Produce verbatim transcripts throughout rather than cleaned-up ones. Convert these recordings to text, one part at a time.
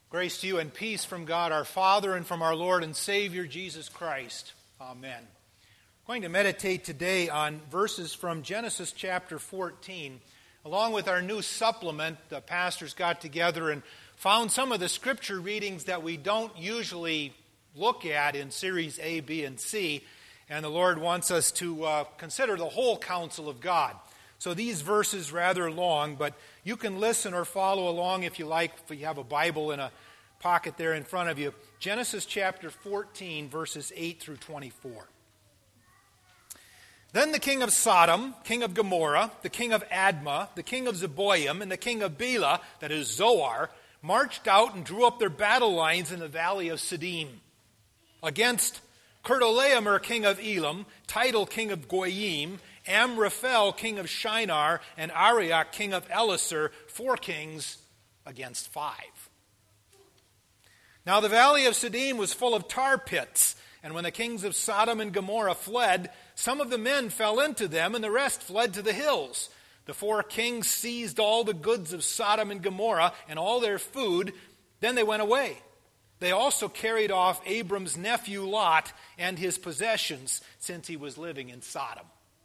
Grace to you and peace from God our Father and from our Lord and Savior Jesus Christ. Amen. We're going to meditate today on verses from Genesis chapter fourteen. Along with our new supplement, the pastors got together and found some of the scripture readings that we don't usually look at in series A, B, and C. And the Lord wants us to uh, consider the whole counsel of God. So these verses rather long, but you can listen or follow along if you like, if you have a Bible in a pocket there in front of you. Genesis chapter fourteen, verses eight through twenty-four. Then the king of Sodom, king of Gomorrah, the king of Admah, the king of Zeboim, and the king of Bela, that is Zoar, marched out and drew up their battle lines in the valley of Siddim against Chedorlaomer, king of Elam, Tidal, king of Goyim, Amraphel, king of Shinar, and Arioch, king of Elasar, four kings against five. Now the valley of Siddim was full of tar pits, and when the kings of Sodom and Gomorrah fled, some of the men fell into them, and the rest fled to the hills. The four kings seized all the goods of Sodom and Gomorrah and all their food. Then they went away. They also carried off Abram's nephew Lot and his possessions, since he was living in Sodom.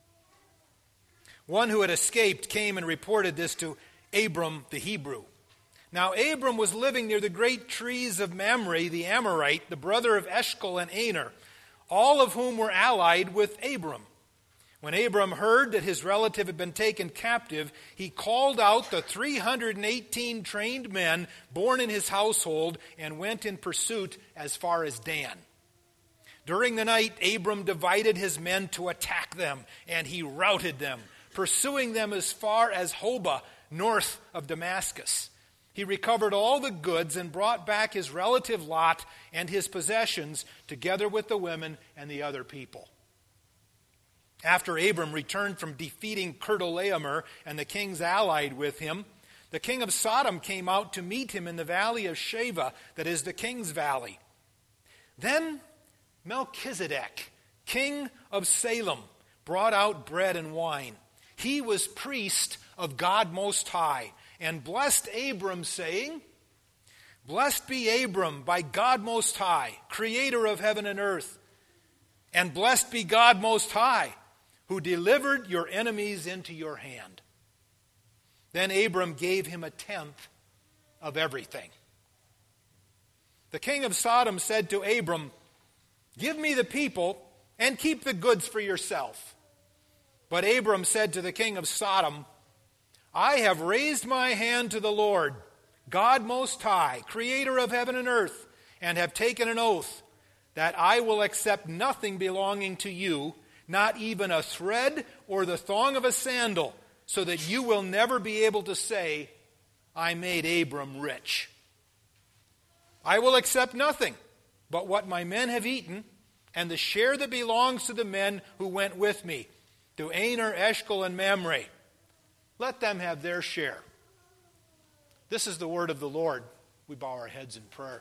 One who had escaped came and reported this to Abram the Hebrew. Now Abram was living near the great trees of Mamre the Amorite, the brother of Eshcol and Aner, all of whom were allied with Abram. When Abram heard that his relative had been taken captive, he called out the three hundred eighteen trained men born in his household and went in pursuit as far as Dan. During the night, Abram divided his men to attack them, and he routed them, pursuing them as far as Hobah, north of Damascus. He recovered all the goods and brought back his relative Lot and his possessions, together with the women and the other people. After Abram returned from defeating Chedorlaomer and the kings allied with him, the king of Sodom came out to meet him in the valley of Shaveh, that is the king's valley. Then Melchizedek, king of Salem, brought out bread and wine. He was priest of God Most High, and blessed Abram, saying, Blessed be Abram by God Most High, creator of heaven and earth. And blessed be God Most High, who delivered your enemies into your hand. Then Abram gave him a tenth of everything. The king of Sodom said to Abram, Give me the people and keep the goods for yourself. But Abram said to the king of Sodom, I have raised my hand to the Lord, God Most High, creator of heaven and earth, and have taken an oath that I will accept nothing belonging to you, not even a thread or the thong of a sandal, so that you will never be able to say, I made Abram rich. I will accept nothing but what my men have eaten, and the share that belongs to the men who went with me, to Aner, Eshcol, and Mamre. Let them have their share. This is the word of the Lord. We bow our heads in prayer.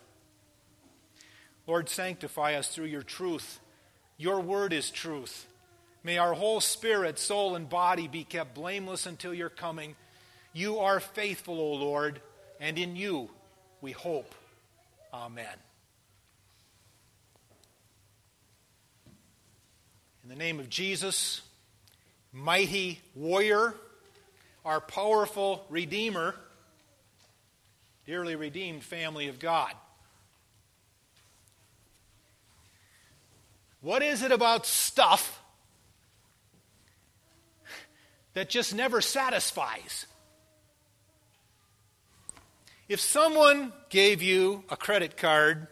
Lord, sanctify us through your truth. Your word is truth. May our whole spirit, soul, and body be kept blameless until your coming. You are faithful, O Lord, and in you we hope. Amen. In the name of Jesus, mighty warrior, our powerful Redeemer, dearly redeemed family of God. What is it about stuff that just never satisfies? If someone gave you a credit card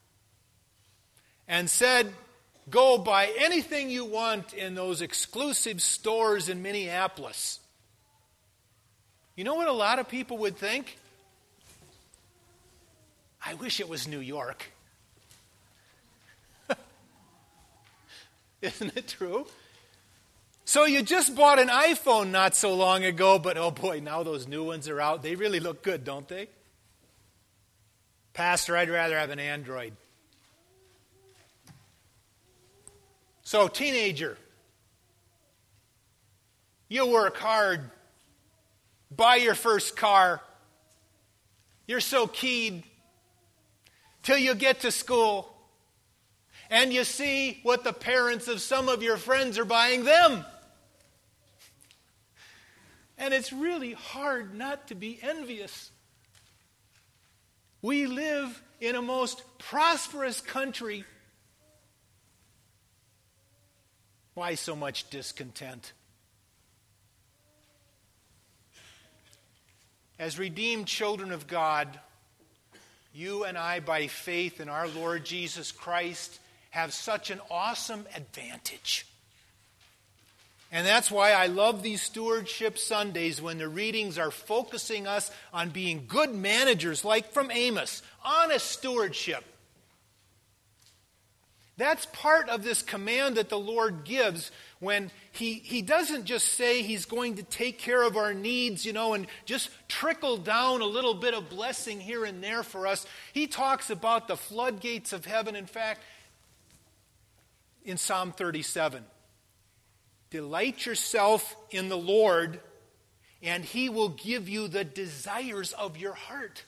and said, go buy anything you want in those exclusive stores in Minneapolis, you know what a lot of people would think? I wish it was New York. Isn't it true? So you just bought an iPhone not so long ago, but oh boy, now those new ones are out. They really look good, don't they? Pastor, I'd rather have an Android. So, teenager, you work hard, buy your first car. You're so keyed till you get to school and you see what the parents of some of your friends are buying them. And it's really hard not to be envious. We live in a most prosperous country. Why so much discontent? As redeemed children of God, you and I, by faith in our Lord Jesus Christ, have such an awesome advantage. And that's why I love these Stewardship Sundays when the readings are focusing us on being good managers, like from Amos, honest stewardship. That's part of this command that the Lord gives when he, he doesn't just say He's going to take care of our needs, you know, and just trickle down a little bit of blessing here and there for us. He talks about the floodgates of heaven. In fact, in Psalm thirty-seven, delight yourself in the Lord, and He will give you the desires of your heart.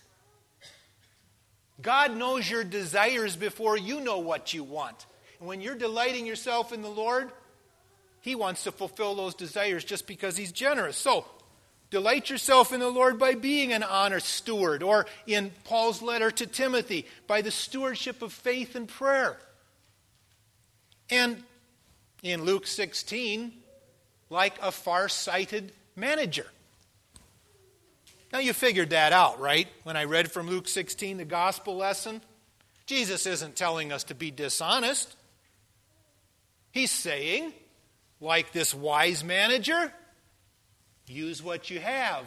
God knows your desires before you know what you want. And when you're delighting yourself in the Lord, He wants to fulfill those desires just because He's generous. So, delight yourself in the Lord by being an honest steward, or in Paul's letter to Timothy, by the stewardship of faith and prayer. And in Luke sixteen, like a far-sighted manager. Now you figured that out, right? When I read from Luke sixteen, the gospel lesson. Jesus isn't telling us to be dishonest. He's saying, like this wise manager, use what you have.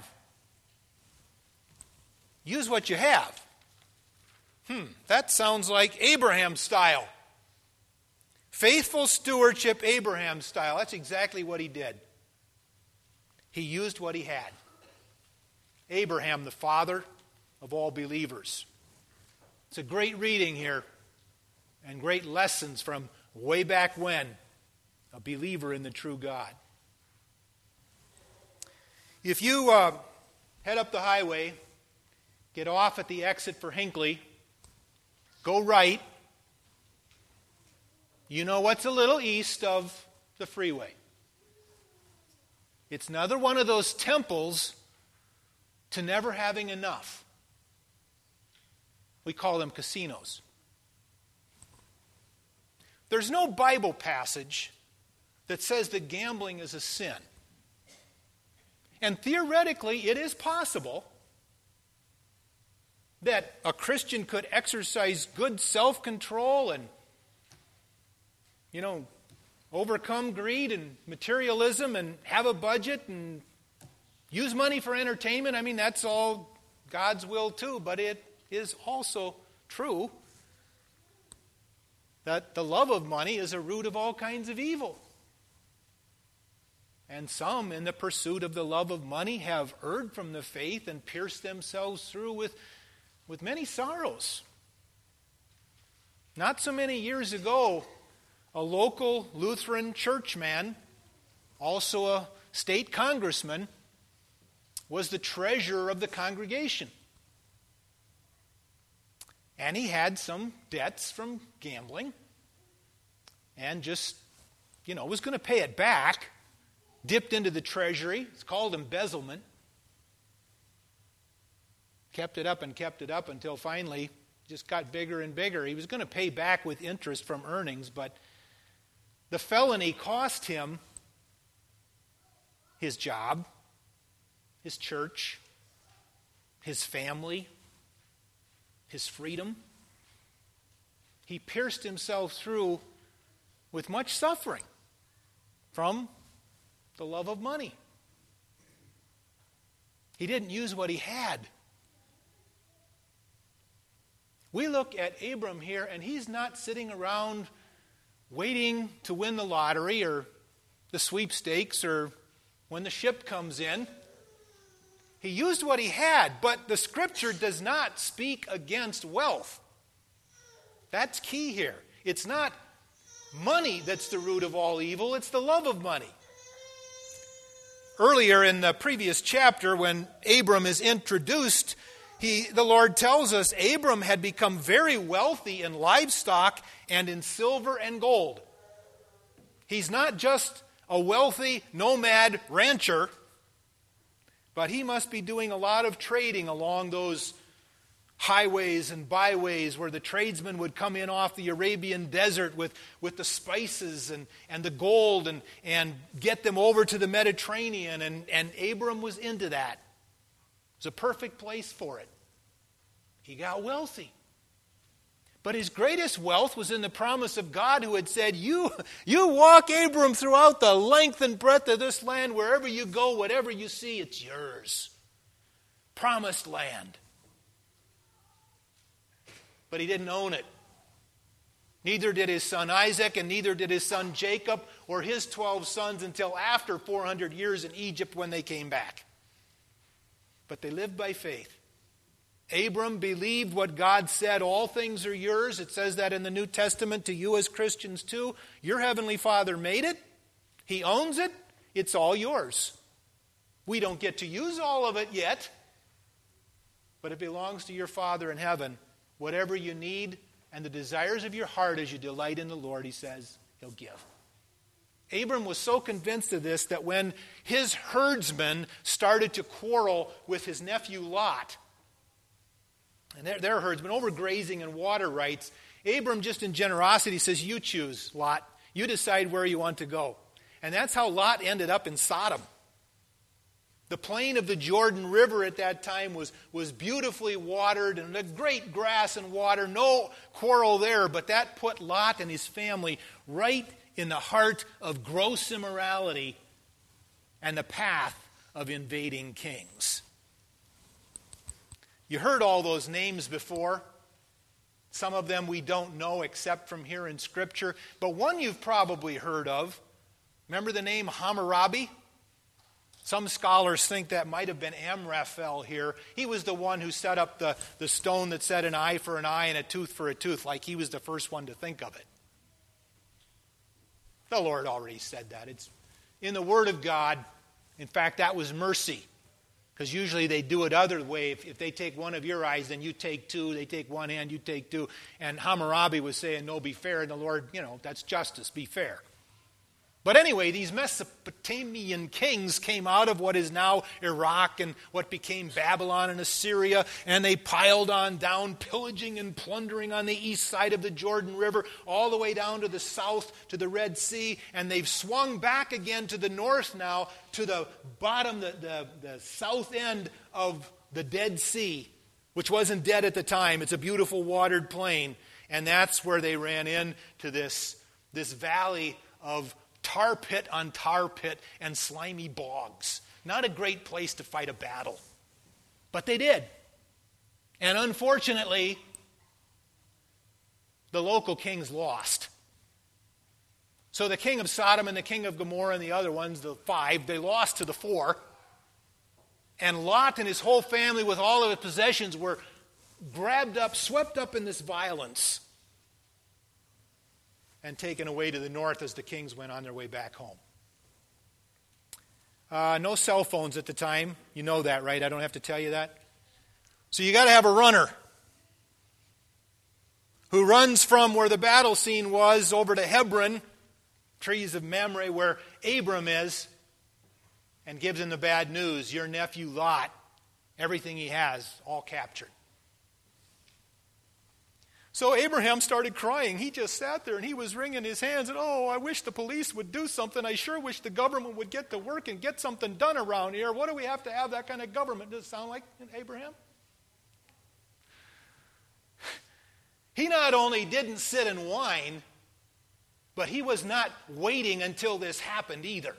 Use what you have. Hmm, that sounds like Abraham style. Faithful stewardship, Abraham style. That's exactly what he did. He used what he had. Abraham, the father of all believers. It's a great reading here and great lessons from way back when, a believer in the true God. If you uh, head up the highway, get off at the exit for Hinckley, go right, you know what's a little east of the freeway. It's another one of those temples to never having enough. We call them casinos. There's no Bible passage that says that gambling is a sin. And theoretically, it is possible that a Christian could exercise good self-control and, you know, overcome greed and materialism and have a budget and use money for entertainment. I mean, that's all God's will too. But it is also true that the love of money is a root of all kinds of evil. And some, in the pursuit of the love of money, have erred from the faith and pierced themselves through with, with many sorrows. Not so many years ago, a local Lutheran churchman, also a state congressman, was the treasurer of the congregation. And he had some debts from gambling and just, you know, was going to pay it back, dipped into the treasury. It's called embezzlement. Kept it up and kept it up until finally it just got bigger and bigger. He was going to pay back with interest from earnings, but the felony cost him his job, his church, his family, his freedom. He pierced himself through with much suffering from the love of money. He didn't use what he had. We look at Abram here, and he's not sitting around waiting to win the lottery or the sweepstakes or when the ship comes in. He used what he had, but the Scripture does not speak against wealth. That's key here. It's not money that's the root of all evil, it's the love of money. Earlier in the previous chapter, when Abram is introduced, he, the Lord tells us Abram had become very wealthy in livestock and in silver and gold. He's not just a wealthy nomad rancher, but he must be doing a lot of trading along those highways and byways where the tradesmen would come in off the Arabian desert with, with the spices and, and the gold and, and get them over to the Mediterranean. And, and Abram was into that. It was a perfect place for it. He got wealthy. But his greatest wealth was in the promise of God, who had said, you, you walk, Abram, throughout the length and breadth of this land. Wherever you go, whatever you see, it's yours. Promised land. But he didn't own it. Neither did his son Isaac, and neither did his son Jacob or his twelve sons until after four hundred years in Egypt when they came back. But they lived by faith. Abram believed what God said, all things are yours. It says that in the New Testament to you as Christians too. Your Heavenly Father made it. He owns it. It's all yours. We don't get to use all of it yet, but it belongs to your Father in heaven. Whatever you need and the desires of your heart as you delight in the Lord, he says, he'll give. Abram was so convinced of this that when his herdsmen started to quarrel with his nephew Lot, and their, their herdsmen, over grazing and water rights, Abram just in generosity says, you choose, Lot. You decide where you want to go. And that's how Lot ended up in Sodom. The plain of the Jordan River at that time was, was beautifully watered and a great grass and water, no quarrel there, but that put Lot and his family right in the heart of gross immorality and the path of invading kings. You heard all those names before. Some of them we don't know except from here in Scripture, but one you've probably heard of. Remember the name Hammurabi? Some scholars think that might have been Amraphel here. He was the one who set up the, the stone that said an eye for an eye and a tooth for a tooth, like he was the first one to think of it. The Lord already said that. It's in the Word of God. In fact, that was mercy. Because usually they do it other way. If, if they take one of your eyes, then you take two. They take one hand, you take two. And Hammurabi was saying, no, be fair. And the Lord, you know, that's justice, be fair. But anyway, these Mesopotamian kings came out of what is now Iraq and what became Babylon and Assyria, and they piled on down, pillaging and plundering on the east side of the Jordan River, all the way down to the south, to the Red Sea, and they've swung back again to the north now, to the bottom, the, the, the south end of the Dead Sea, which wasn't dead at the time. It's a beautiful watered plain, and that's where they ran into this, this valley of tar pit on tar pit and slimy bogs. Not a great place to fight a battle. But they did. And unfortunately, the local kings lost. So the king of Sodom and the king of Gomorrah and the other ones, the five, they lost to the four. And Lot and his whole family with all of his possessions were grabbed up, swept up in this violence, and taken away to the north as the kings went on their way back home. Uh, no cell phones at the time. You know that, right? I don't have to tell you that. So you got to have a runner who runs from where the battle scene was over to Hebron, trees of Mamre, where Abram is, and gives him the bad news. Your nephew Lot, everything he has, all captured. So Abraham started crying. He just sat there and he was wringing his hands. And, oh, I wish the police would do something. I sure wish the government would get to work and get something done around here. What do we have to have that kind of government? Does it sound like Abraham? He not only didn't sit and whine, but he was not waiting until this happened either.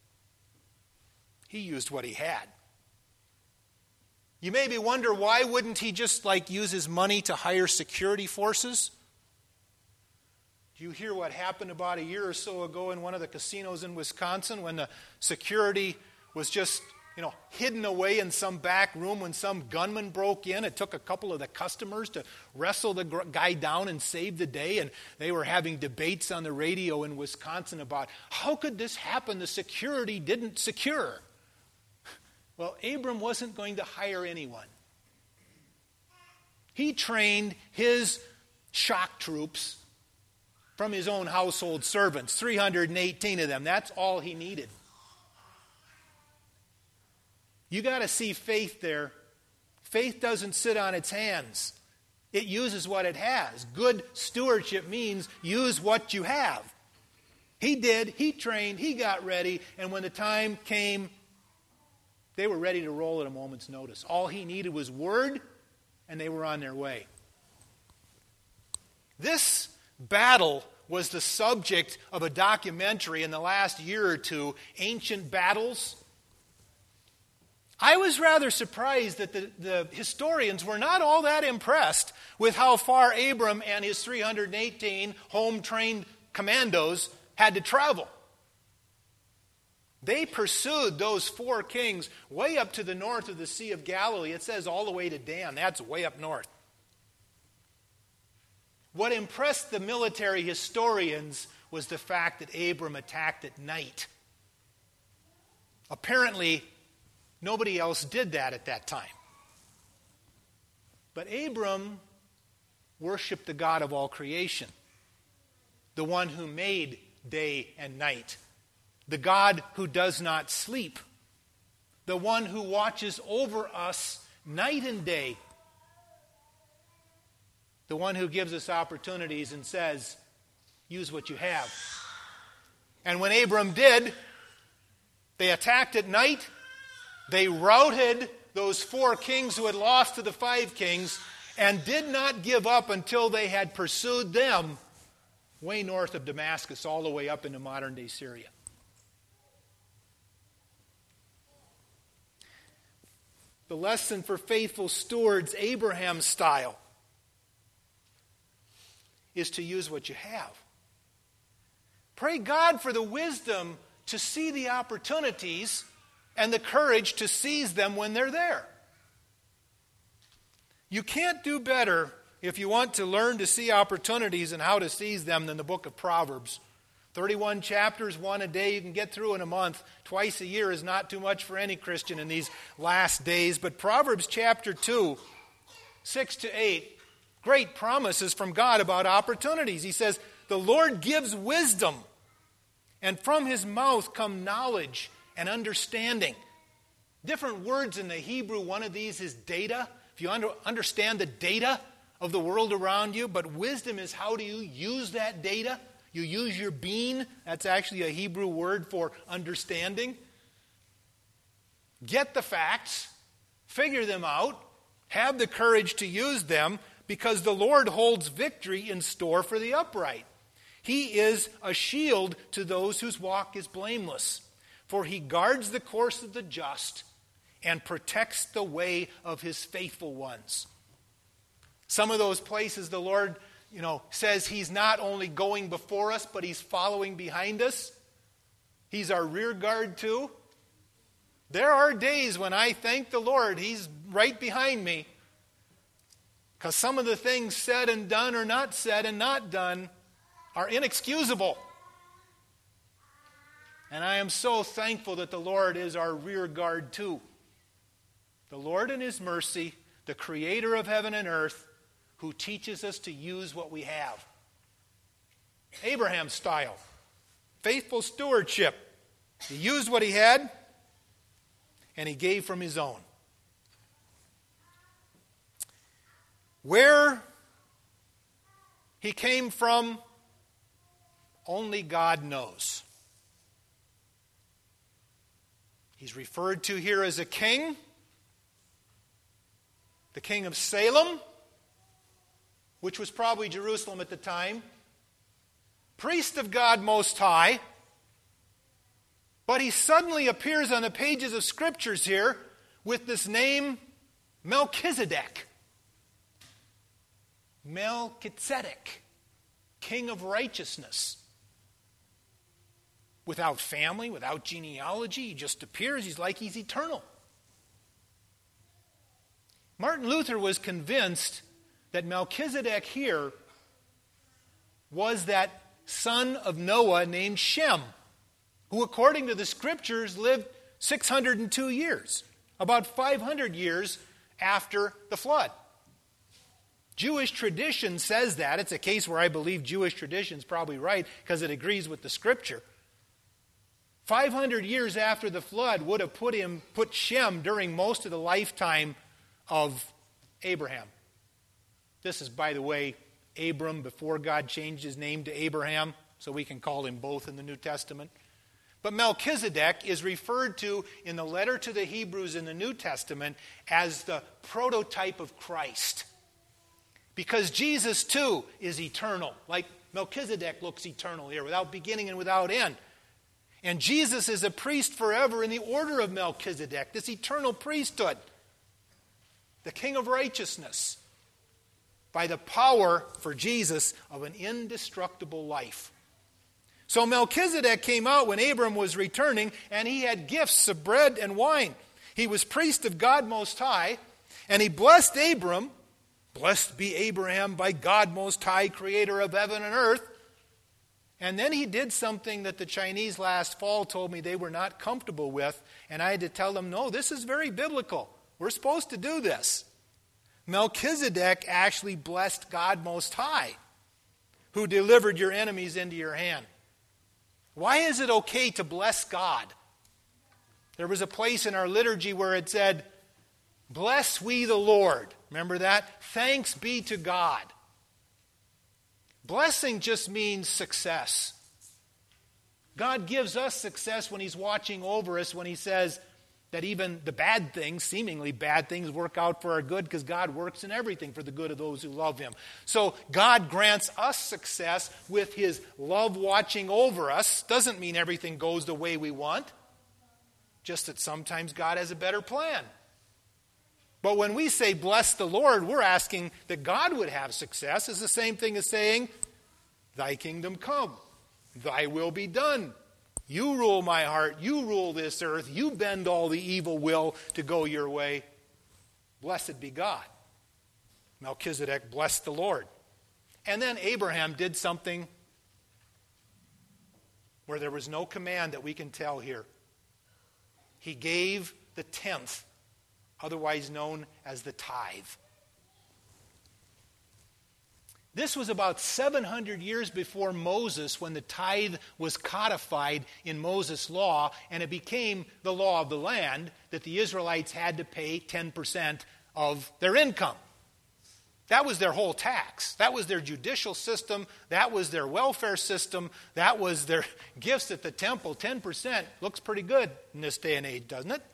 He used what he had. You maybe wonder, why wouldn't he just like use his money to hire security forces? Do you hear what happened about a year or so ago in one of the casinos in Wisconsin when the security was just, you know, hidden away in some back room when some gunman broke in? It took a couple of the customers to wrestle the guy down and save the day, and they were having debates on the radio in Wisconsin about how could this happen? The security didn't secure. Well, Abram wasn't going to hire anyone. He trained his shock troops from his own household servants, three hundred eighteen of them. That's all he needed. You got to see faith there. Faith doesn't sit on its hands. It uses what it has. Good stewardship means use what you have. He did. He trained. He got ready. And when the time came, they were ready to roll at a moment's notice. All he needed was word, and they were on their way. This battle was the subject of a documentary in the last year or two, Ancient Battles. I was rather surprised that the, the historians were not all that impressed with how far Abram and his three hundred eighteen home-trained commandos had to travel. They pursued those four kings way up to the north of the Sea of Galilee. It says all the way to Dan. That's way up north. What impressed the military historians was the fact that Abram attacked at night. Apparently, nobody else did that at that time. But Abram worshiped the God of all creation, the one who made day and night, the God who does not sleep, the one who watches over us night and day, the one who gives us opportunities and says, use what you have. And when Abram did, they attacked at night. They routed those four kings who had lost to the five kings and did not give up until they had pursued them way north of Damascus, all the way up into modern-day Syria. The lesson for faithful stewards, Abraham style, is to use what you have. Pray God for the wisdom to see the opportunities and the courage to seize them when they're there. You can't do better if you want to learn to see opportunities and how to seize them than the book of Proverbs. thirty-one chapters, one a day you can get through in a month. Twice a year is not too much for any Christian in these last days. But Proverbs chapter two, six to eight, great promises from God about opportunities. He says, the Lord gives wisdom, and from his mouth come knowledge and understanding. Different words in the Hebrew. One of these is data. If you under, understand the data of the world around you, but wisdom is how do you use that data? You use your being. That's actually a Hebrew word for understanding. Get the facts, figure them out, have the courage to use them, because the Lord holds victory in store for the upright. He is a shield to those whose walk is blameless, for he guards the course of the just and protects the way of his faithful ones. Some of those places the Lord, you know, says he's not only going before us, but he's following behind us. He's our rear guard too. There are days when I thank the Lord he's right behind me, because some of the things said and done or not said and not done are inexcusable. And I am so thankful that the Lord is our rear guard too. The Lord in his mercy, the creator of heaven and earth, who teaches us to use what we have. Abraham style. Faithful stewardship. He used what he had, and he gave from his own. Where he came from, only God knows. He's referred to here as a king, the king of Salem, which was probably Jerusalem at the time, priest of God Most High, but he suddenly appears on the pages of Scriptures here with this name Melchizedek. Melchizedek, king of righteousness. Without family, without genealogy, he just appears. He's like he's eternal. Martin Luther was convinced that Melchizedek here was that son of Noah named Shem, who according to the Scriptures lived six hundred two years, about five hundred years after the flood. Jewish tradition says that. It's a case where I believe Jewish tradition is probably right because it agrees with the Scripture. five hundred years after the flood would have put him, put Shem during most of the lifetime of Abraham. This is, by the way, Abram before God changed his name to Abraham, so we can call him both in the New Testament. But Melchizedek is referred to in the letter to the Hebrews in the New Testament as the prototype of Christ. Because Jesus, too, is eternal. Like Melchizedek looks eternal here, without beginning and without end. And Jesus is a priest forever in the order of Melchizedek, this eternal priesthood. The King of righteousness. By the power, for Jesus, of an indestructible life. So Melchizedek came out when Abram was returning, and he had gifts of bread and wine. He was priest of God Most High, and he blessed Abram. Blessed be Abraham by God Most High, creator of heaven and earth. And then he did something that the Chinese last fall told me they were not comfortable with, and I had to tell them, no, this is very biblical. We're supposed to do this. Melchizedek actually blessed God Most High, who delivered your enemies into your hand. Why is it okay to bless God? There was a place in our liturgy where it said, bless we the Lord. Remember that? Thanks be to God. Blessing just means success. God gives us success when He's watching over us, when He says that even the bad things, seemingly bad things, work out for our good because God works in everything for the good of those who love Him. So God grants us success with His love watching over us. Doesn't mean everything goes the way we want. Just that sometimes God has a better plan. But when we say bless the Lord, we're asking that God would have success. It's the same thing as saying, thy kingdom come, thy will be done. You rule my heart, you rule this earth, you bend all the evil will to go your way. Blessed be God. Melchizedek blessed the Lord. And then Abraham did something where there was no command that we can tell here. He gave the tenth, otherwise known as the tithe. This was about seven hundred years before Moses, when the tithe was codified in Moses' law, and it became the law of the land that the Israelites had to pay ten percent of their income. That was their whole tax. That was their judicial system. That was their welfare system. That was their gifts at the temple. ten percent looks pretty good in this day and age, doesn't it?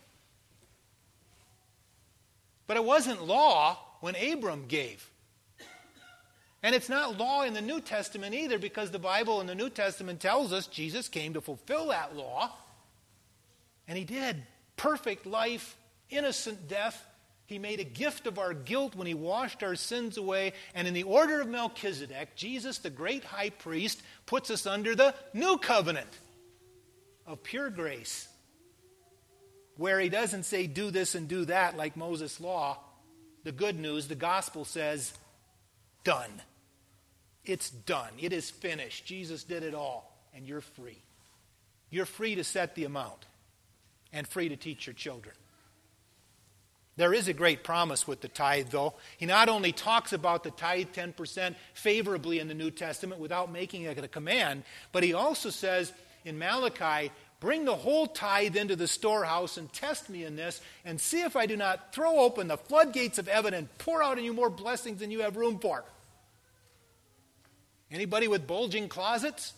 But it wasn't law when Abram gave. And it's not law in the New Testament either, because the Bible in the New Testament tells us Jesus came to fulfill that law. And He did. Perfect life, innocent death. He made a gift of our guilt when He washed our sins away. And in the order of Melchizedek, Jesus, the great high priest, puts us under the new covenant of pure grace, where He doesn't say do this and do that like Moses' law. The good news, the gospel says, done. It's done. It is finished. Jesus did it all, and you're free. You're free to set the amount and free to teach your children. There is a great promise with the tithe, though. He not only talks about the tithe ten percent favorably in the New Testament without making it a command, but he also says in Malachi, bring the whole tithe into the storehouse and test me in this and see if I do not throw open the floodgates of heaven and pour out on you more blessings than you have room for. Anybody with bulging closets?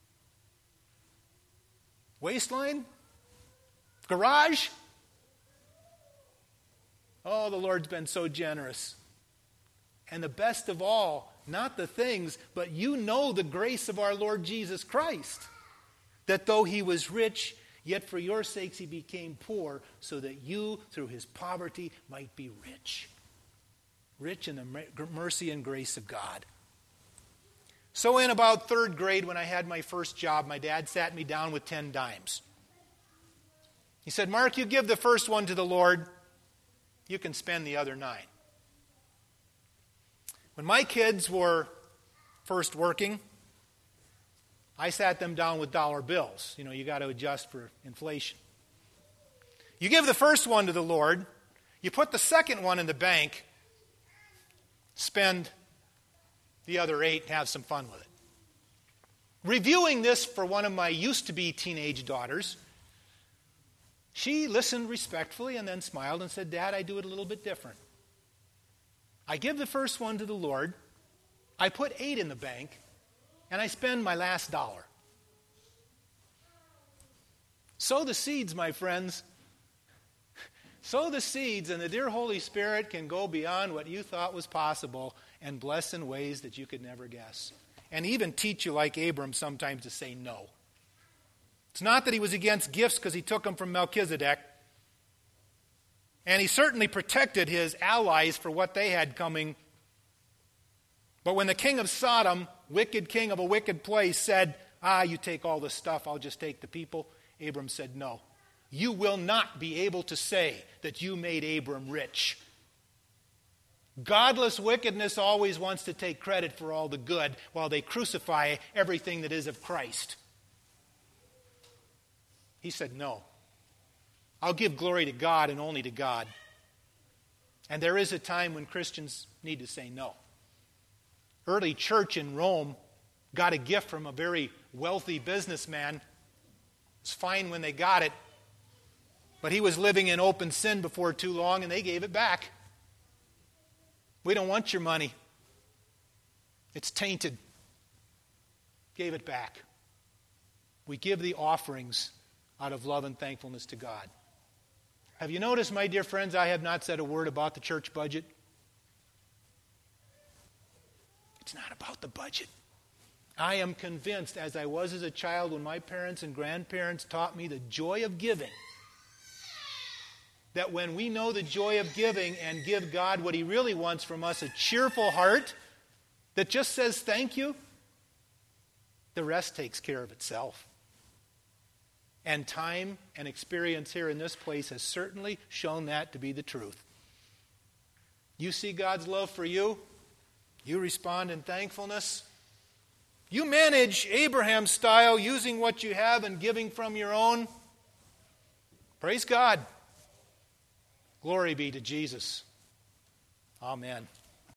Waistline? Garage? Oh, the Lord's been so generous. And the best of all, not the things, but you know the grace of our Lord Jesus Christ. That though He was rich, yet for your sakes He became poor, so that you, through His poverty, might be rich. Rich in the mercy and grace of God. So in about third grade, when I had my first job, my dad sat me down with ten dimes. He said, Mark, you give the first one to the Lord, you can spend the other nine. When my kids were first working, I sat them down with dollar bills. You know, you got to adjust for inflation. You give the first one to the Lord, you put the second one in the bank, spend the other eight and have some fun with it. Reviewing this for one of my used-to-be teenage daughters, she listened respectfully and then smiled and said, Dad, I do it a little bit different. I give the first one to the Lord, I put eight in the bank, and I spend my last dollar. Sow the seeds, my friends. Sow the seeds, and the dear Holy Spirit can go beyond what you thought was possible and bless in ways that you could never guess. And even teach you, like Abram, sometimes to say no. It's not that he was against gifts because he took them from Melchizedek. And he certainly protected his allies for what they had coming. But when the king of Sodom, wicked king of a wicked place, said, ah, you take all the stuff, I'll just take the people, Abram said, no. You will not be able to say that you made Abram rich. Godless wickedness always wants to take credit for all the good while they crucify everything that is of Christ. He said, no. I'll give glory to God and only to God. And there is a time when Christians need to say no. Early church in Rome got a gift from a very wealthy businessman. It's fine when they got it, but he was living in open sin before too long, and they gave it back. We don't want your money. It's tainted. Gave it back. We give the offerings out of love and thankfulness to God. Have you noticed, my dear friends, I have not said a word about the church budget? It's not about the budget. I am convinced, as I was as a child when my parents and grandparents taught me the joy of giving, that when we know the joy of giving and give God what He really wants from us, a cheerful heart that just says thank you, the rest takes care of itself. And time and experience here in this place has certainly shown that to be the truth. You see God's love for you, you respond in thankfulness. You manage Abraham style, using what you have and giving from your own. Praise God. Glory be to Jesus. Amen.